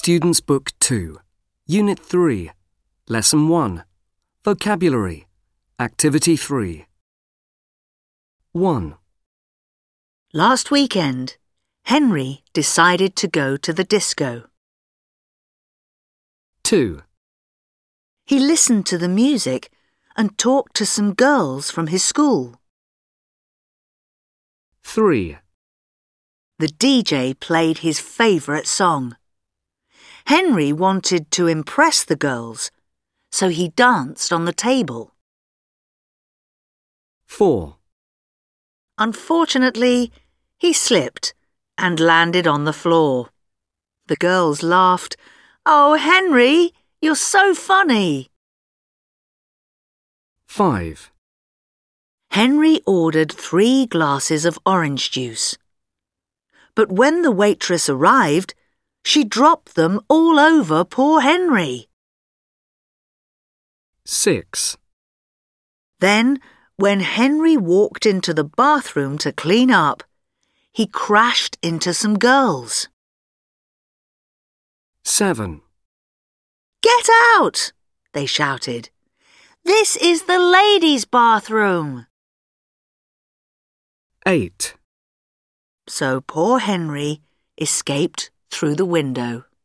Students' Book 2, Unit 3, Lesson 1, Vocabulary, Activity 3. 1. Last weekend, Henry decided to go to the disco. 2. He listened to the music and talked to some girls from his school. 3. The DJ played his favourite song. Henry wanted to impress the girls, so he danced on the table. 4. Unfortunately, he slipped and landed on the floor. The girls laughed. "Oh, Henry, you're so funny." 5. Henry ordered 3 glasses of orange juice. But when the waitress arrived, she dropped them all over poor Henry. 6. Then, when Henry walked into the bathroom to clean up, he crashed into some girls. 7. "Get out!" they shouted. "This is the ladies' bathroom." 8. So poor Henry escaped through the window.